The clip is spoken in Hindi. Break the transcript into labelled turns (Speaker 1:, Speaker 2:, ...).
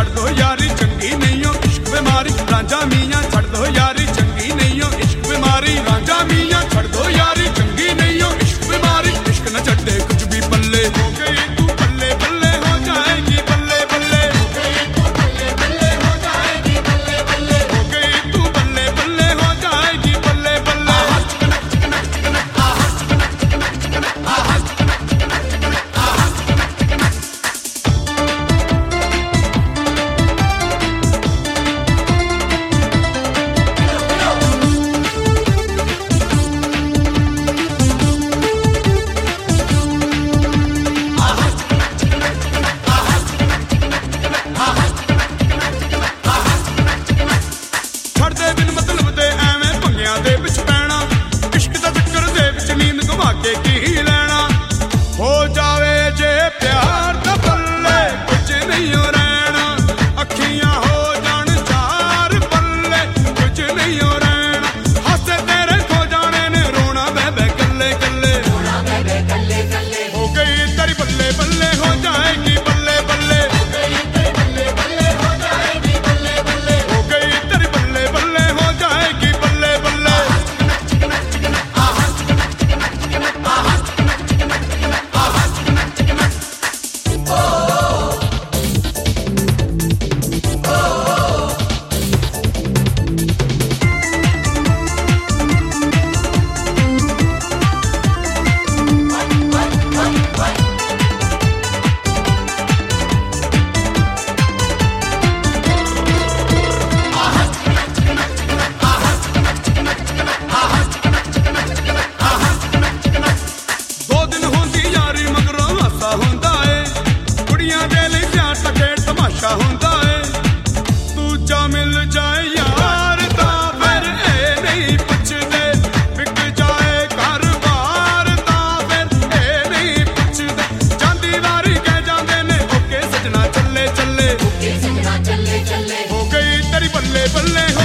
Speaker 1: छड़ दो यारी चंगी नहीं हो इश्क बीमारी रांझा मियां छड़ दो यारी चंगी नहीं हो इश्क बीमारी रांझा मियां छड़ दो यारी चंगी नहीं हो इश्क बीमारी इश्क न छड्डे कुछ भी पल्ले हो गई तू बल्ले बल्ले हो जाएगी बल्ले बल्ले हो गई तू बल्ले बल्ले हो जाएगी बल्ले बल्ले हो गई तू बल्ले बल्ले हो जाएगी बल्ले बल्ले छड़दे बिन मतलब दे एवें पंगियां दे विच पैना इश्क दा चक्कर दे विच नींद गवा के की लेना हो जावे जे प्यार दा पल्ले कुछ नहीं हो रहना अखियां हो जान चार पल्ले कुछ नहीं हो रहना हासे तेरे खो जाने ने रोना बे कल्ले कल्ले हो गई तेरी बल्ले बल्ले हो जाएगी बल्ले बल्ले हो गई तेरी बल्ले बल्ले हो जाएगी बल्ले बल्ले हो गई तेरी बल्ले बल्ले हो जाएगी बल्ले बल्ले दो दिन होंदी यारी मगरों हासा हुंदा है कुड़ियां दे लई प्यार दा खेड तमाशा हुंदा है दूजा मिल जाए यार दा फिर ए नहीं पुछदे बिक जाए घर बार दा फिर ए नहीं पुछदे जांदी वारी कह जांदे ने ओके सजना चले चले हो गई तेरी बल्ले बल्ले